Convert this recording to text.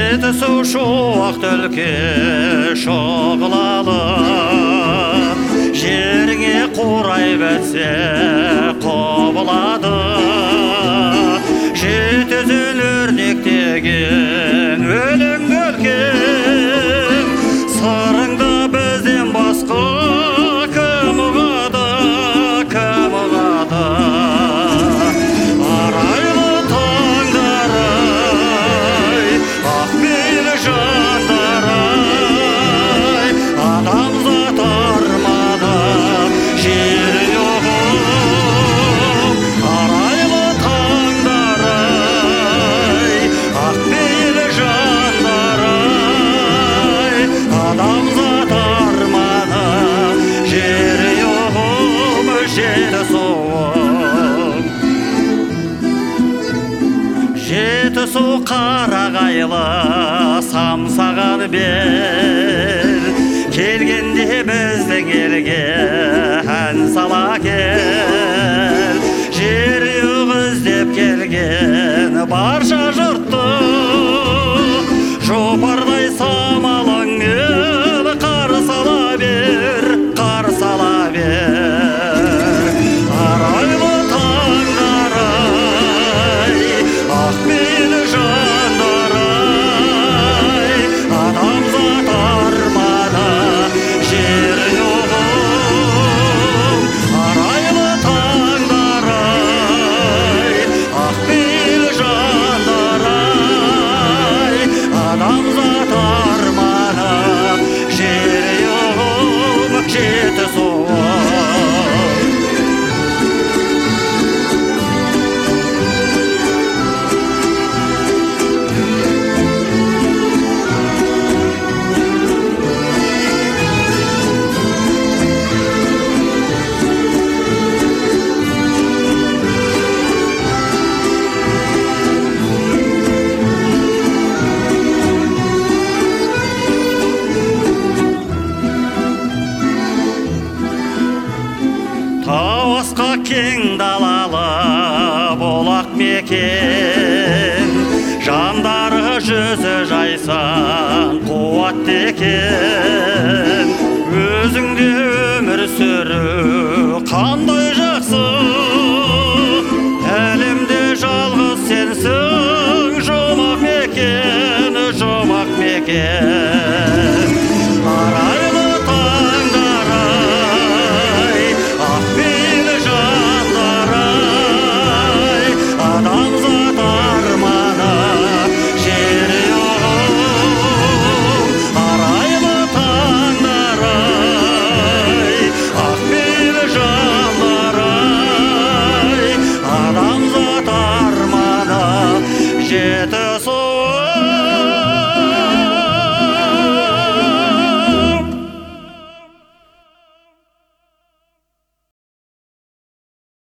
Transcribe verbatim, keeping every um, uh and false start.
жетісу шуақ түлке шоғылалы, жеріңе қурай бәтсе қобылады. Жетізін өрнектеген өлең өлкем, сырыңды бізден басқа кім ұғады, кім ұғады. Арайлы таңдар-ай, ақмейлі жандар-ай, адамзат арманы жер жоғым. Арайлы таңдар-ай, ақмейлі жандар-ай, адамзат арманы жер жоғым. Жетісуым, жетісу қарағайлы самсаған бел, келгенде біздің елге ән сала кел. Жер іздеп келген барша жұртты жопардай самалыңмен қарсы ала бер, қарсы ала бер. Арайлы таңдар-ай, ақмейлі жандар-ай, адамзат арманы жер жоғым. Арайлы таңдар-ай, ақмейлі жандар-ай, адамзат арманы жер жоғым. Жетісуым, тауасқа кең далалы болақ мекен, жандары жүзі жайсан қуатты екен. Өзіңде өмір сүру қандай жақсы, әлемде жалғыз сенсің. Жұмақ мекен, жұмақ мекен.